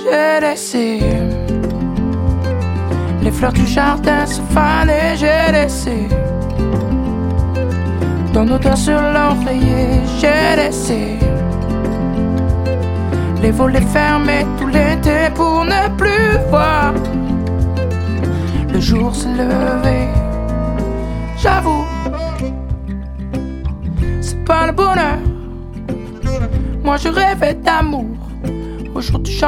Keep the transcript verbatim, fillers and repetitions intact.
j'ai laissé les fleurs du jardin se faner, j'ai laissé ton odeur sur l'oreiller, j'ai laissé les volets fermés tout l'été pour ne plus voir le jour se lever. J'avoue, c'est pas le bonheur. Moi je rêvais d'amour. Aujourd'hui